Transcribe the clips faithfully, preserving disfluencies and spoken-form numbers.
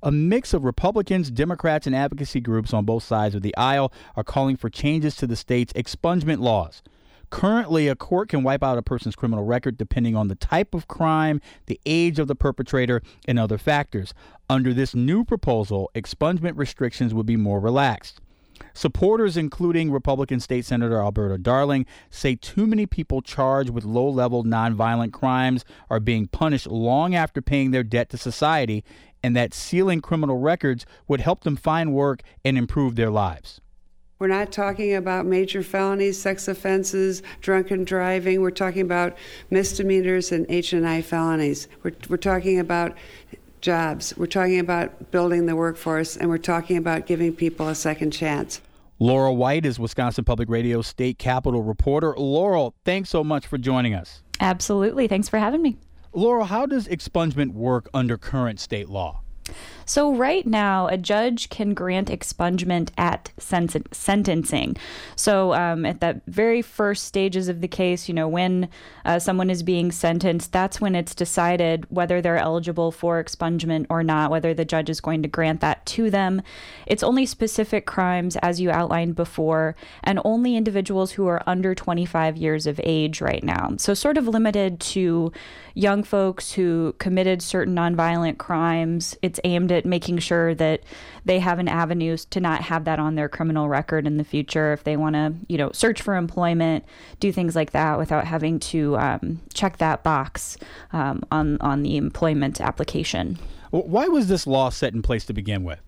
A mix of Republicans, Democrats, and advocacy groups on both sides of the aisle are calling for changes to the state's expungement laws. Currently, a court can wipe out a person's criminal record depending on the type of crime, the age of the perpetrator, and other factors. Under this new proposal, expungement restrictions would be more relaxed. Supporters, including Republican State Senator Alberta Darling, say too many people charged with low-level nonviolent crimes are being punished long after paying their debt to society, and that sealing criminal records would help them find work and improve their lives. We're not talking about major felonies, sex offenses, drunken driving. We're talking about misdemeanors and H and I felonies. We're, we're talking about jobs. We're talking about building the workforce, and we're talking about giving people a second chance. Laurel White is Wisconsin Public Radio State Capitol reporter. Laurel, thanks so much for joining us. Absolutely. Thanks for having me. Laurel, how does expungement work under current state law? So right now, a judge can grant expungement at sen- sentencing. So um, at that very first stages of the case, you know, when uh, someone is being sentenced, that's when it's decided whether they're eligible for expungement or not, whether the judge is going to grant that to them. It's only specific crimes, as you outlined before, and only individuals who are under twenty-five years of age right now. So sort of limited to young folks who committed certain nonviolent crimes. It's aimed at making sure that they have an avenue to not have that on their criminal record in the future if they want to, you know, search for employment, do things like that without having to um, check that box um, on, on the employment application. Why was this law set in place to begin with?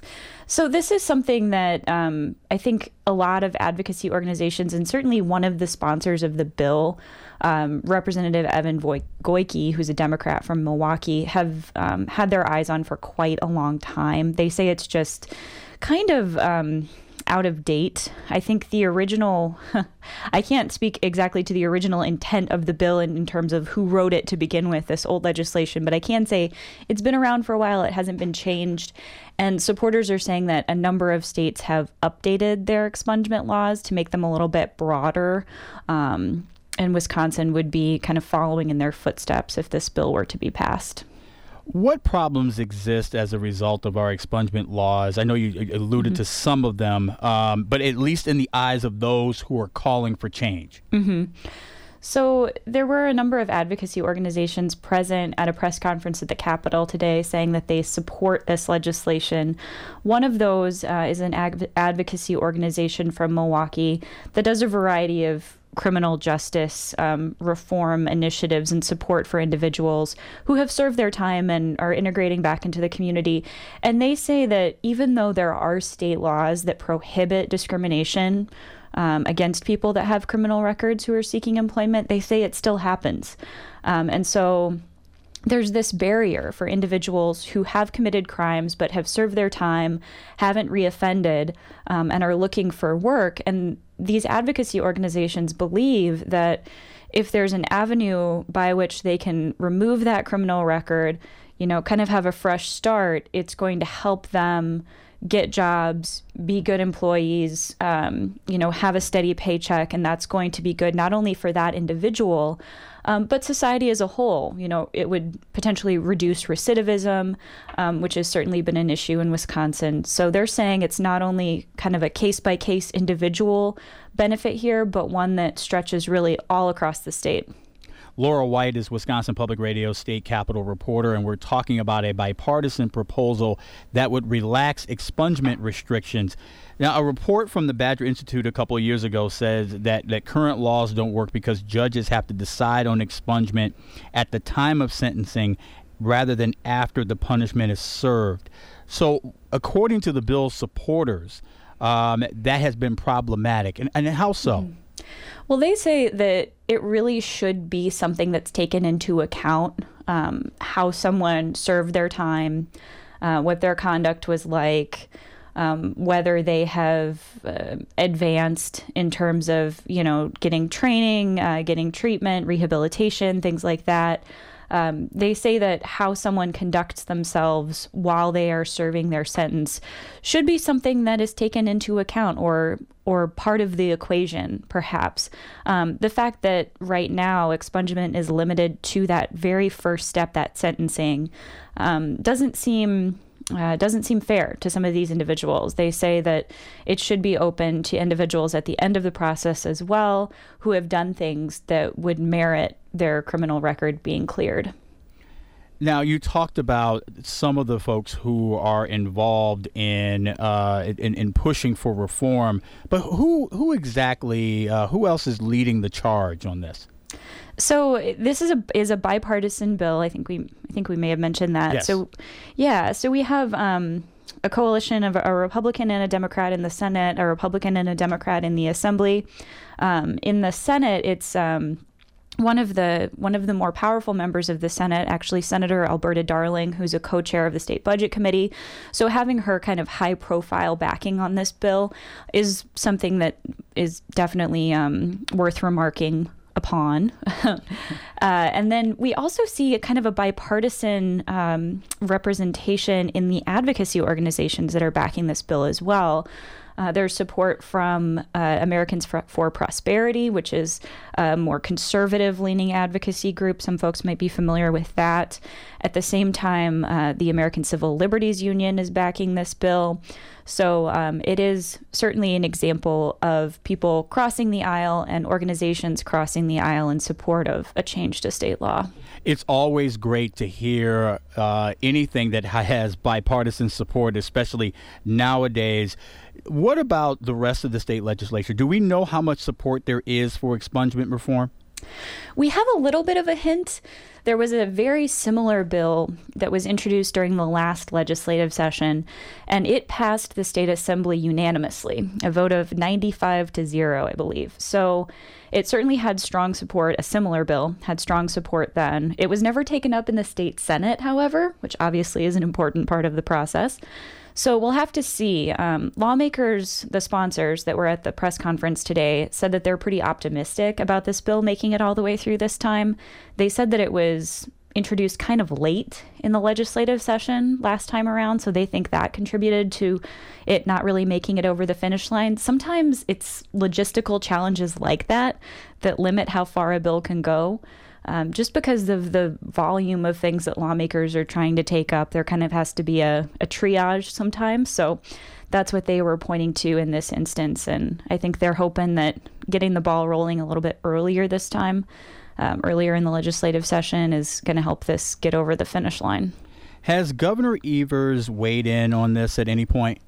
So this is something that um, I think a lot of advocacy organizations, and certainly one of the sponsors of the bill, um, Representative Evan Voy- Goyke, who's a Democrat from Milwaukee, have um, had their eyes on for quite a long time. They say it's just kind of um, out of date. I think the original, I can't speak exactly to the original intent of the bill in, in terms of who wrote it to begin with, this old legislation, but I can say it's been around for a while. It hasn't been changed. And supporters are saying that a number of states have updated their expungement laws to make them a little bit broader. Um, and Wisconsin would be kind of following in their footsteps if this bill were to be passed. What problems exist as a result of our expungement laws? I know you alluded mm-hmm. to some of them, um, but at least in the eyes of those who are calling for change. Mm-hmm. So there were a number of advocacy organizations present at a press conference at the Capitol today saying that they support this legislation. One of those uh, is an ag- advocacy organization from Milwaukee that does a variety of criminal justice um, reform initiatives and support for individuals who have served their time and are integrating back into the community. And they say that even though there are state laws that prohibit discrimination um, against people that have criminal records who are seeking employment, they say it still happens. Um, and so there's this barrier for individuals who have committed crimes but have served their time, haven't reoffended, um, and are looking for work. And these advocacy organizations believe that if there's an avenue by which they can remove that criminal record, you know, kind of have a fresh start, it's going to help them get jobs, be good employees, um, you know, have a steady paycheck. And that's going to be good not only for that individual, um, but society as a whole. You know, it would potentially reduce recidivism, um, which has certainly been an issue in Wisconsin. So they're saying it's not only kind of a case-by-case individual benefit here, but one that stretches really all across the state. Laurel White is Wisconsin Public Radio State Capitol reporter, and we're talking about a bipartisan proposal that would relax expungement restrictions. Now, a report from the Badger Institute a couple of years ago says that, that current laws don't work because judges have to decide on expungement at the time of sentencing rather than after the punishment is served. So, according to the bill's supporters, um, that has been problematic. And, and how so? Mm-hmm. Well, they say that it really should be something that's taken into account, um, how someone served their time, uh, what their conduct was like, um, whether they have uh, advanced in terms of, you know, getting training, uh, getting treatment, rehabilitation, things like that. Um, they say that how someone conducts themselves while they are serving their sentence should be something that is taken into account or or part of the equation, perhaps. Um, the fact that right now expungement is limited to that very first step, that sentencing, um, doesn't seem uh, doesn't seem fair to some of these individuals. They say that it should be open to individuals at the end of the process as well who have done things that would merit their criminal record being cleared. Now, you talked about some of the folks who are involved in uh, in, in pushing for reform, but who who exactly, uh, who else is leading the charge on this? So this is a is a bipartisan bill. I think we I think we may have mentioned that. Yes. So, yeah. So we have um, a coalition of a Republican and a Democrat in the Senate, a Republican and a Democrat in the Assembly. Um, in the Senate, it's um, One of the one of the more powerful members of the Senate, actually Senator Alberta Darling, who's a co-chair of the State Budget Committee. So having her kind of high-profile backing on this bill is something that is definitely um, worth remarking upon. uh, and then we also see a kind of a bipartisan um, representation in the advocacy organizations that are backing this bill as well. Uh, there's support from uh, Americans for, for Prosperity, which is a more conservative-leaning advocacy group. Some folks might be familiar with that. At the same time, uh, the American Civil Liberties Union is backing this bill. So um, it is certainly an example of people crossing the aisle and organizations crossing the aisle in support of a change to state law. It's always great to hear uh, anything that has bipartisan support, especially nowadays. What about the rest of the state legislature? Do we know how much support there is for expungement reform? We have a little bit of a hint. There was a very similar bill that was introduced during the last legislative session, and it passed the state assembly unanimously, a vote of ninety-five to zero, I believe. So it certainly had strong support. A similar bill had strong support then. It was never taken up in the state Senate, however, which obviously is an important part of the process. So we'll have to see. Um, lawmakers, the sponsors that were at the press conference today, said that they're pretty optimistic about this bill making it all the way through this time. They said that it was introduced kind of late in the legislative session last time around, so they think that contributed to it not really making it over the finish line. Sometimes it's logistical challenges like that that limit how far a bill can go. Um, just because of the volume of things that lawmakers are trying to take up, there kind of has to be a, a triage sometimes. So that's what they were pointing to in this instance. And I think they're hoping that getting the ball rolling a little bit earlier this time, um, earlier in the legislative session, is going to help this get over the finish line. Has Governor Evers weighed in on this at any point?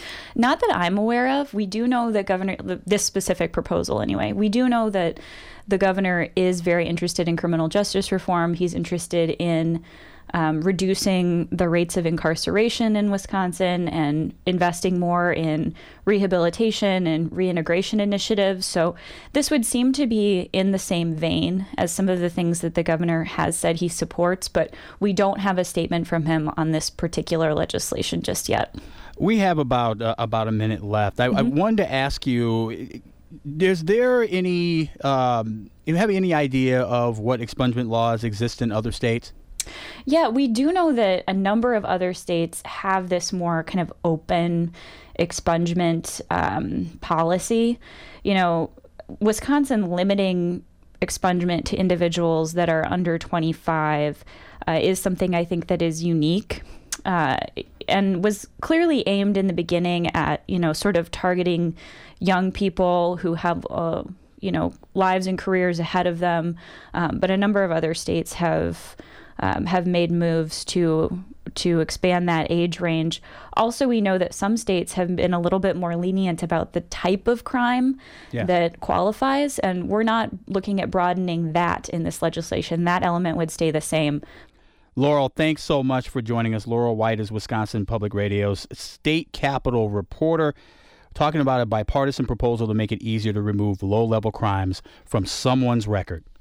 Not that I'm aware of. We do know that Governor, this specific proposal anyway, we do know that the governor is very interested in criminal justice reform. He's interested in um, reducing the rates of incarceration in Wisconsin and investing more in rehabilitation and reintegration initiatives. So this would seem to be in the same vein as some of the things that the governor has said he supports, but we don't have a statement from him on this particular legislation just yet. We have about uh, about a minute left. I, mm-hmm. I wanted to ask you, is there any, um, you have any idea of what expungement laws exist in other states? Yeah, we do know that a number of other states have this more kind of open expungement um, policy. You know, Wisconsin limiting expungement to individuals that are under twenty-five uh, is something I think that is unique. Uh, and was clearly aimed in the beginning at, you know, sort of targeting young people who have, uh, you know, lives and careers ahead of them. Um, but a number of other states have um, have made moves to to expand that age range. Also, we know that some states have been a little bit more lenient about the type of crime yeah. that qualifies, and we're not looking at broadening that in this legislation. That element would stay the same. Laurel, thanks so much for joining us. Laurel White is Wisconsin Public Radio's state capitol reporter, talking about a bipartisan proposal to make it easier to remove low-level crimes from someone's record.